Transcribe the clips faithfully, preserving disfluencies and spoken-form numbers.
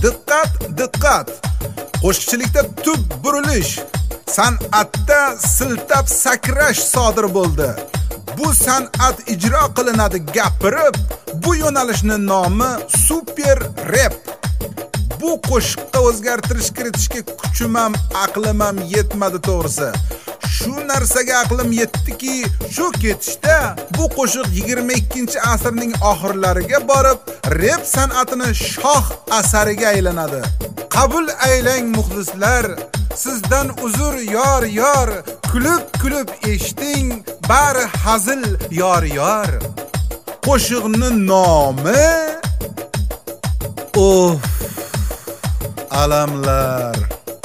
Diqqat, diqqat. Qo'shiqchilikda tub burilish, san'atda siltab sakrash sodir bo'ldi. Bu san'at ijro qilinadi gapirib, bu yo'nalishning nomi super rap. Bu qo'shiqqa o'zgartirish kiritishga kuchim ham, aqlim ham yetmadi to'g'risi. Shu narsaga aqlim yetdiki, shu ketishda bu qo'shiq yigirma ikkinchi asrning oxirlariga borib, rap san'atining shoh asariga aylanadi. Qabul aylang muxlislar, sizdan uzr yor yor, kulib kulib eshiting, bari hazil yor yor. Qo'shiqning nomi Of alamlar.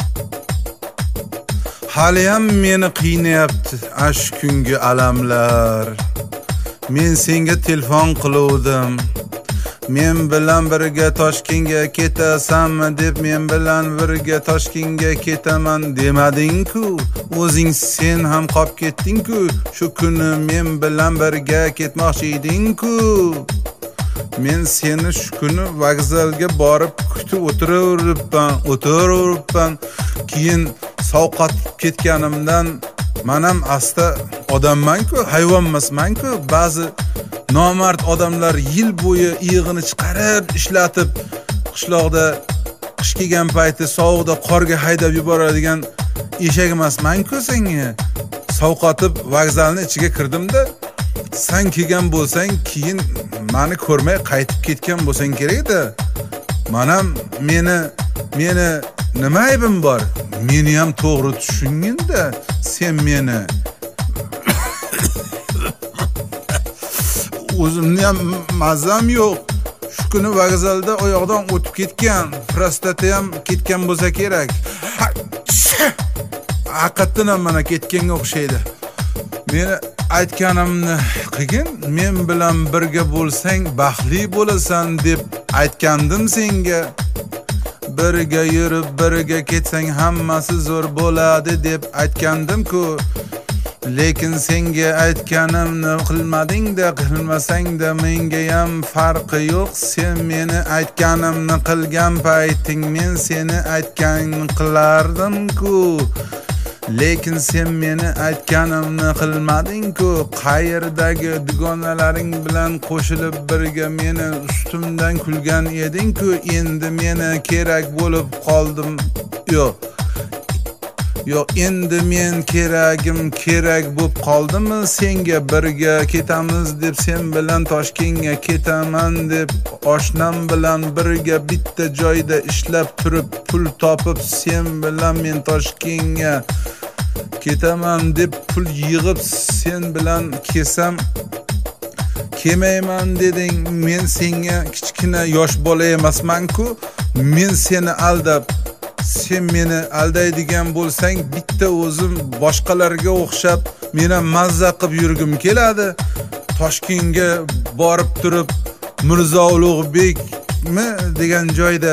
Haliyam meni qiynayapti ash kungi alamlar. Men senga telefon qiluvdim. Men bilan birga Toshkentga ketasanmi deb men bilan birga Toshkentga ketaman demading-ku. O'zing sen ham qolib ketding-ku. Shu kuni men bilan birga ketmoqchi eding-ku. Men seni shu kuni vokzalga borib kutib o'tiraveribman, o'tiraveribman. Keyin sovqatib ketganimdan men ham asta odamman-ku, hayvon emasman-ku. Ba'zi nomard odamlar yil bo'yi iyig'ini chiqarib ishlatib, qishloqda qish kelgan payti sovuqda qorga haydab yuboradigan eshak emasman-ku senga. Sovqatib vokzalning ichiga kirdimda, sen kelgan bo'lsang, keyin meni ko'rmay qaytib ketgan bo'lsang kerak-da. Men ham meni meni nima aybim bor? Meni ham to'g'ri tushungin-da. Sen meni o'zimni ham mazam yo'q. Shu kuni vokzalda oyoqdan o'tib ketgan, prostata ham ketgan bo'lsa kerak. Haqiqatan ham mana ketganga o'xshaydi. Meni aytganimni qilgin, men bilan birga bo'lsang baxtli bo'lasan deb aytgandim senga. Birga yurib, birga ketsang hammasi zo'r bo'ladi deb aytgandim-ku. Lekin senga aytganimni qilmading-da, qilmasang-da menga ham farqi yo'q. Sen meni aytganimni qilgan payting men seni aytganingni qilardim-ku. Lekin sen meni aytganimni qilmading-ku. Qayerdagi dugonalaring bilan qo'shilib birga meni ustimdan kulgan eding-ku. Endi meni kerak bo'lib qoldim. Yo'q. Yo'q, endi men keragim kerak bo'lib qoldimmi? Senga birga ketamiz deb sen bilan Toshkentga ketaman deb oshnam bilan birga bitta joyda ishlab turib pul topib sen bilan men Toshkentga ketaman deb pul yig'ib sen bilan kesam kemayman deding. Men senga kichkina yosh bola emasman-ku. Men seni aldab, sen meni aldaydigan bo'lsang, bitta o'zim boshqalarga o'xshab meni mazza qilib yurgim keladi. Toshkentga borib turib Mirzo Ulug'bekmi degan joyda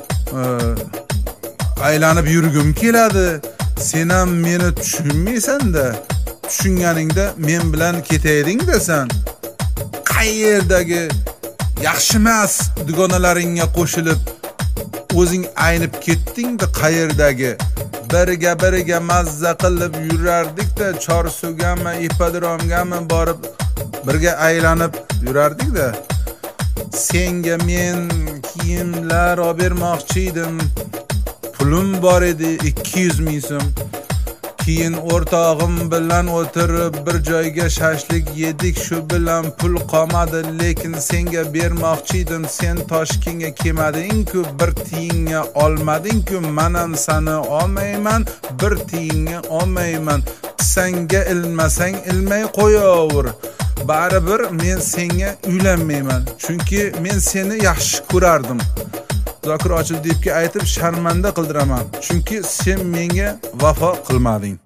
aylanib yurgim keladi. Sen ham meni tushunmaysan-da. Tushunganingda men bilan ketayding-da sen. Qayerdagi yaxshi emas dugonalaringga qo'shilib o'zing aynib ketding-da. Qayerdagi birga birga mazza qilib yurardik-da. Chorsugami, ipodromgami borib birga aylanib yurardik-da. Senga men kiyimlar olib bermoqchi edim. Pulim bor edi ikki yuz ming so'm. Keyin o'rtog'im bilan o'tirib bir joyga shashlik yedik, shu bilan pul qolmadi. Lekin senga bermoqchi edim. Sen Toshkentga kelmading-ku, bir tiyinga olmading-ku. Men ham seni olmayman, bir tiyinga olmayman. Senga ilmasang ilmay qo'yaver. Baribir men senga uylanmayman. Chunki men seni yaxshi ko'rardim. Zokir Ochildiyevga aytib sharmanda qildiraman. Chunki sen menga vafo qilmading.